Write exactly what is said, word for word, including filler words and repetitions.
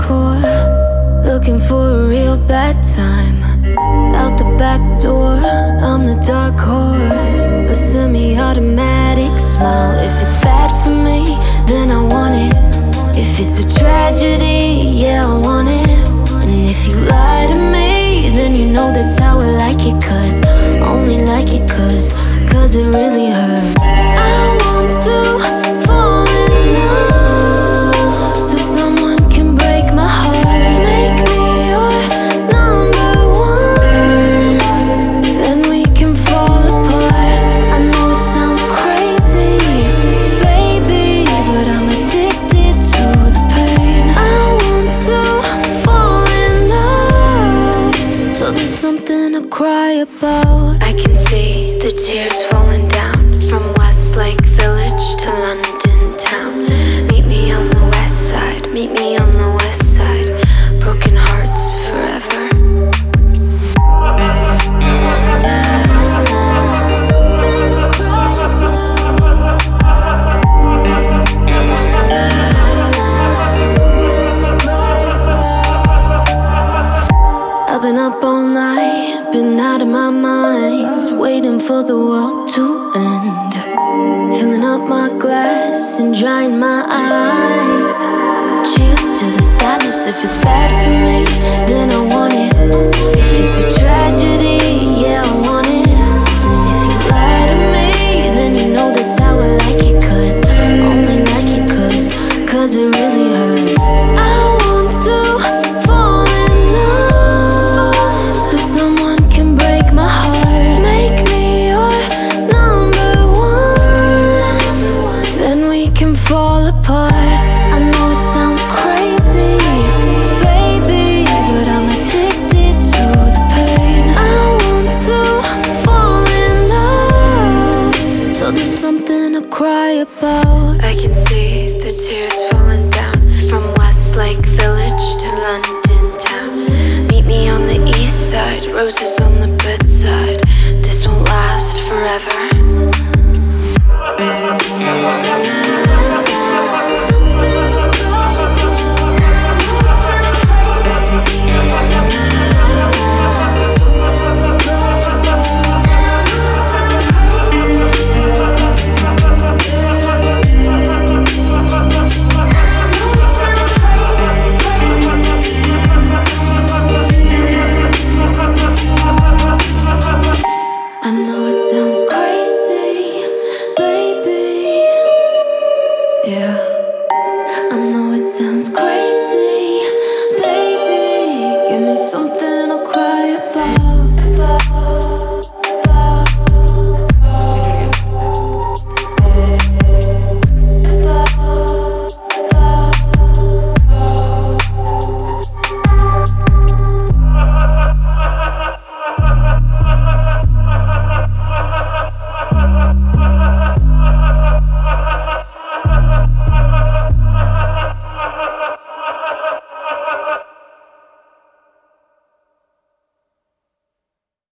hardcore, looking for a real bad time. Out the back door, I'm the dark horse, a semi-automatic smile. If it's bad for me, then I want it. If it's a tragedy, yeah, I want it. And if you lie to me, then you know that's how I like it. Cause, only like it cause, cause it really hurts. I want to fall in love, so someone can break my heart. Make me your number one, then we can fall apart. I know it sounds crazy, baby, but I'm addicted to the pain. I want to fall in love, so there's something to cry about. I can see the tears falling down from Westlake Village to London town. Meet me on the west side, meet me on the west side. Broken hearts forever. Something to cry about. Something to cry about. I've been up all night, been out of my mind, waiting for the world to end. Filling up my glass and drying my eyes. Cheers to the sadness. If it's bad for me, then I want it. If it's a tragedy, yeah, I want it. And if you lie to me, then you know that's how I like it. Cause, only like it cause, cause it really hurts. I want to fall in love, so someone can break my heart. Make me your number one, then we can fall apart. I know it sounds crazy, baby, but I'm addicted to the pain. I want to fall in love, so there's something to cry about. I can see the tears falling down from Westlake Village to London town. Meet me on the east side, roses on the bedside. This won't last forever. Something to cry about. Something to cry I know it sounds crazy, baby. Yeah.